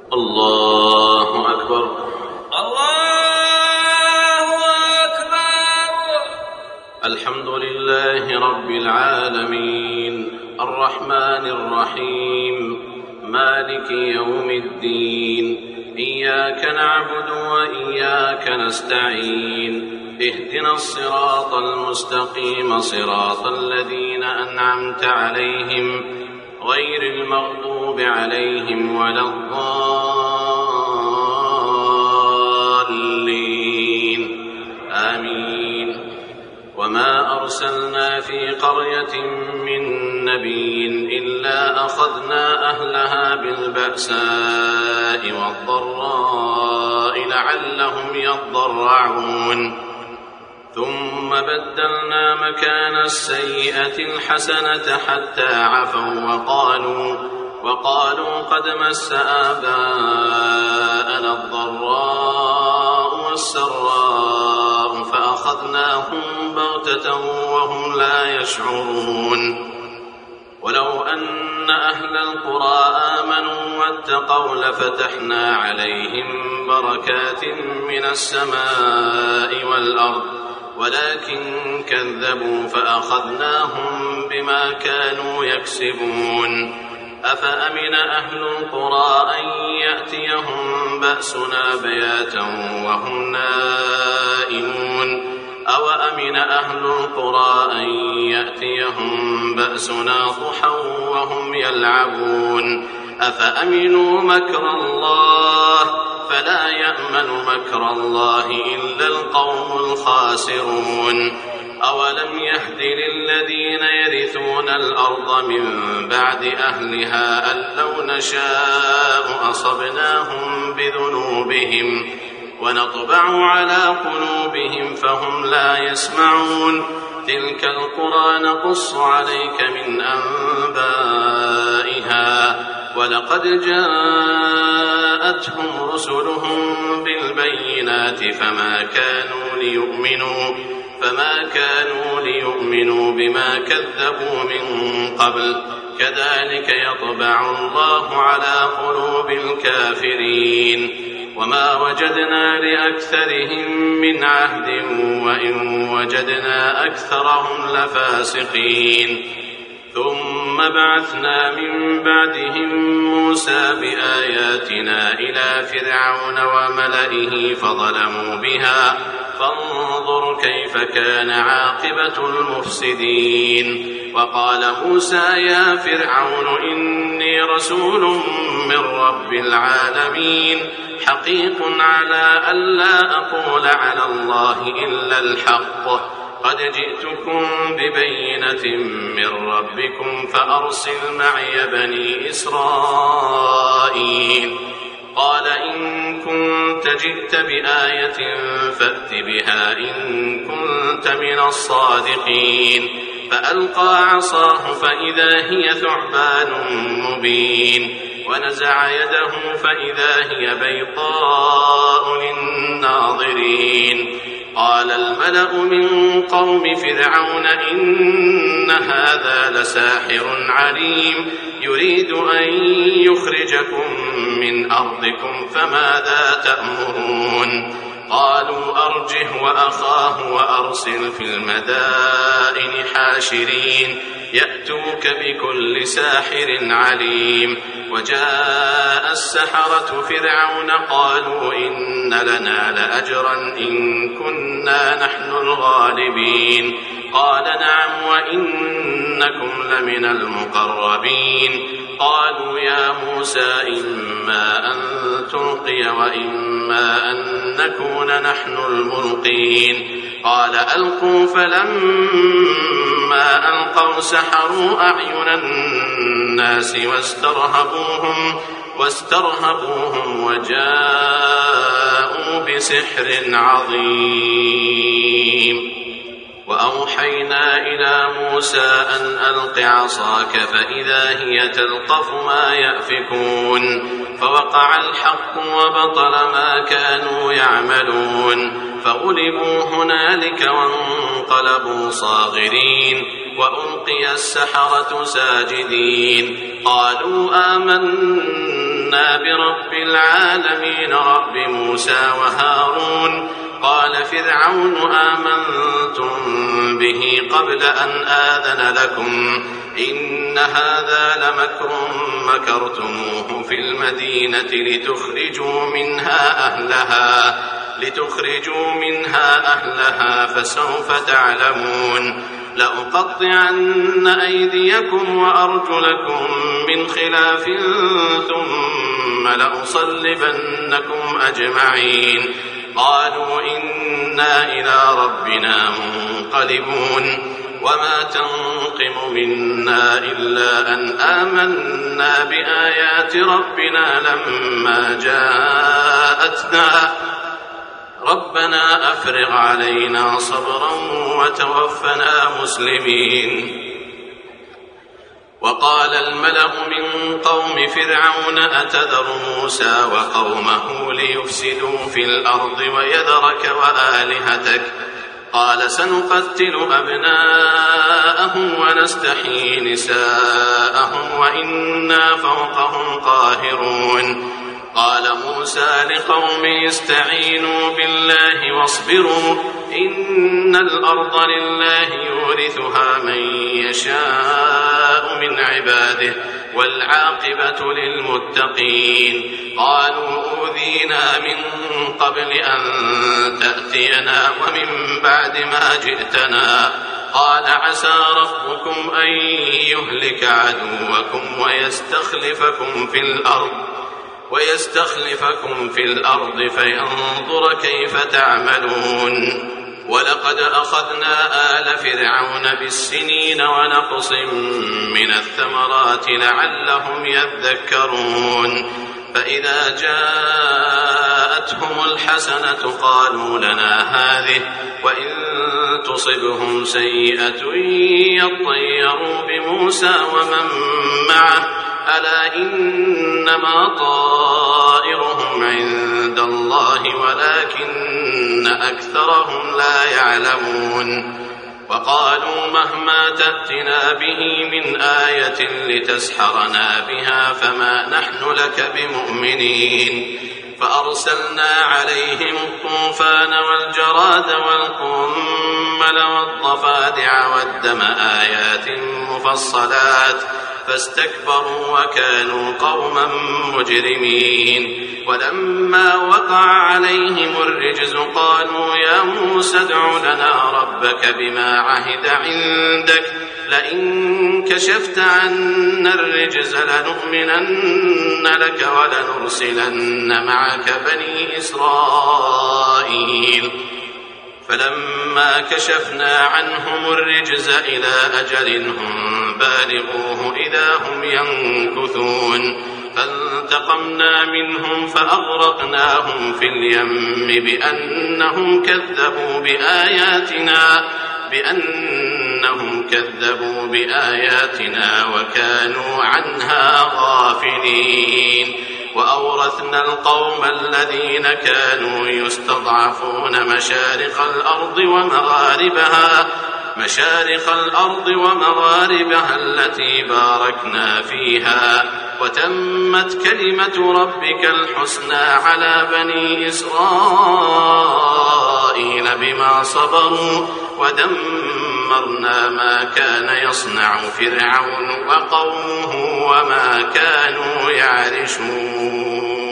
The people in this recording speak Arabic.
الله أكبر. الله أكبر. الحمد لله رب العالمين الرحمن الرحيم مالك يوم الدين، إياك نعبد وإياك نستعين، اهدنا الصراط المستقيم صراط الذين أنعمت عليهم غير المغضوب عليهم ولا الضالين آمين. وما أرسلنا في قرية من نبي إلا أخذنا أهلها بالبأساء والضراء لعلهم يضرعون. ثم بدلنا مكان السيئة الحسنة حتى عفوا وقالوا قد مس آباءنا الضراء والسراء فأخذناهم بغتة وهم لا يشعرون. ولو أن أهل القرى آمنوا واتقوا لفتحنا عليهم بركات من السماء والأرض ولكن كذبوا فأخذناهم بما كانوا يكسبون. أفأمن أهل القرى أن يأتيهم بأسنا بياتا وهم نائمون أوأمن أهل القرى أن يأتيهم بأسنا ضحى وهم يلعبون. أفأمنوا مكر الله فلا يأمن مكر الله إلا القوم الخاسرون. أولم يهد للذين يرثون الأرض من بعد أهلها أن لو نشاء أصبناهم بذنوبهم ونطبع على قلوبهم فهم لا يسمعون. تلك القرى نقص عليك من أنبائها ولقد جاءتهم رسلهم بالبينات فما كانوا ليؤمنوا بما كذبوا من قبل. كذلك يطبع الله على قلوب الكافرين. وما وجدنا لأكثرهم من عهد وإن وجدنا أكثرهم لفاسقين. ثم بعثنا من بعدهم موسى بآياتنا إلى فرعون وملئه فظلموا بها فانظر كيف كان عاقبة المفسدين. وقال موسى يا فرعون إني رسول من رب العالمين حقيق على ألا أقول على الله إلا الحق قد جئتكم ببينة من ربكم فأرسل معي بني إسرائيل. قال إن كنت جئت بآية فأت بها إن كنت من الصادقين. فألقى عصاه فإذا هي ثعبان مبين ونزع يده فإذا هي بيضاء للناظرين. قال الملأ من قوم فرعون إن هذا لساحر عليم يريد أن يخرجكم من أرضكم فماذا تأمرون. قالوا أرجه وأخاه وأرسل في المدائن حاشرين يأتوك بكل ساحر عليم. وجاء السحرة فرعون قالوا إن لنا لأجرا إن كنا نحن الغالبين. قال نعم وإنكم لمن المقربين. قالوا يا موسى إما أن تلقي وإما أن نكون نحن الملقين. قال ألقوا فلما ألقوا سحروا أعين الناس واسترهبوهم وجاءوا بسحر عظيم. وأوحينا إلى موسى أن ألق عصاك فإذا هي تلقف ما يأفكون. فوقع الحق وبطل ما كانوا يعملون. فغلبوا هنالك وانقلبوا صاغرين وألقي السحرة ساجدين. قالوا آمنا آمنا برب العالمين رب موسى وهارون. قال فرعون آمنتم به قبل أن آذن لكم إن هذا لمكر مكرتموه في المدينة لتخرجوا منها أهلها فسوف تعلمون. لأقطعن أيديكم وأرجلكم من خلاف ثم لأصلبنكم أجمعين. قالوا إنا إلى ربنا منقلبون. وما تنقم منا إلا أن آمنا بآيات ربنا لما جاءتنا ربنا أفرغ علينا صبرا وتوفنا مسلمين. وقال الملأ من قوم فرعون أتذر موسى وقومه ليفسدوا في الأرض ويذرك وآلهتك قال سنقتل أبناءهم ونستحيي نساءهم وإنا فوقهم قاهرون. قال موسى لقومه استعينوا بالله واصبروا إن الأرض لله يورثها من يشاء من عباده والعاقبة للمتقين. قالوا أوذينا من قبل أن تأتينا ومن بعد ما جئتنا قال عسى ربكم أن يهلك عدوكم ويستخلفكم في الأرض فينظر كيف تعملون. ولقد أخذنا آل فرعون بالسنين ونقص من الثمرات لعلهم يذكرون. فإذا جاءتهم الحسنة قالوا لنا هذه وإن تصبهم سيئة يطيروا بموسى ومن معه ألا إنما طائرهم عند الله ولكن أكثرهم لا يعلمون. وقالوا مهما تأتنا به من آية لتسحرنا بها فما نحن لك بمؤمنين. فأرسلنا عليهم الطوفان والجراد والقمل والضفادع والدم آيات مفصلات فاستكبروا وكانوا قوما مجرمين. ولما وقع عليهم الرجز قالوا يا موسى ادع لنا ربك بما عهد عندك لئن كشفت عنا الرجز لنؤمنن لك ولنرسلن معك بني إسرائيل. فلما كشفنا عنهم الرجز إلى أجل هم بالغوه إذا هم ينكثون. فانتقمنا منهم فأغرقناهم في اليم بأنهم كذبوا بآياتنا وكانوا عنها غافلين. وأورثنا القوم الذين كانوا يستضعفون مشارق الأرض ومغاربها التي باركنا فيها وتمت كلمة ربك الحسنى على بني إسرائيل بما صبروا ودمرنا ما كان يصنع فرعون وقومه وما كانوا يعرشون.